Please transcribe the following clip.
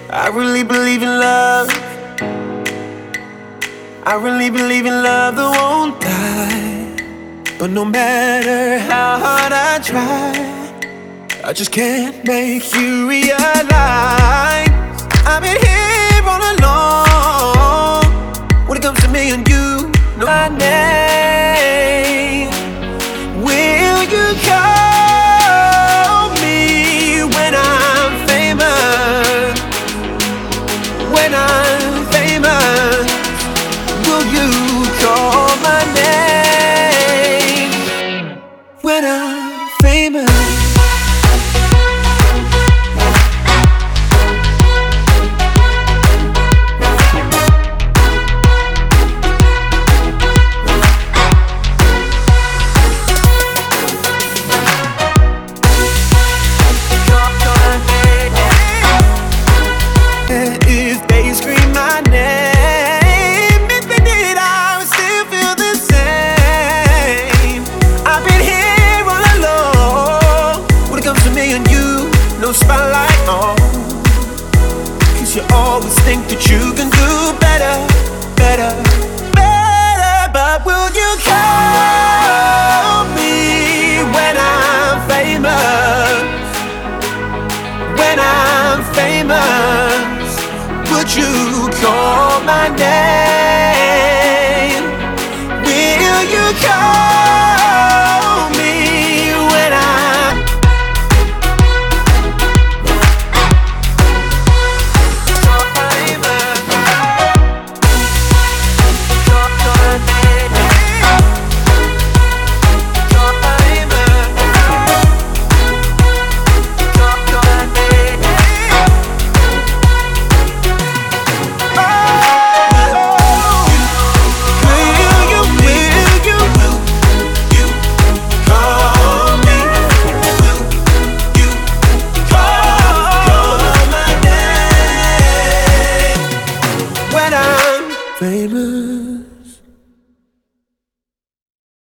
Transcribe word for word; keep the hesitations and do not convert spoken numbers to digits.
I really believe in love. I really believe in love that won't die. But no matter how hard I try, I just can't make you realize I've been here all along. When it comes to me and you, know my name. Will you call me when I'm famous? When I'm famous, will you call my name? When I'm famous. If they scream my name, if they did, I would still feel the same. I've been here all alone. When it comes to me and you, no spotlight on. Cause you always think that you can do better, better, better. But will you call me when I'm famous? When I'm famous, would you call my name?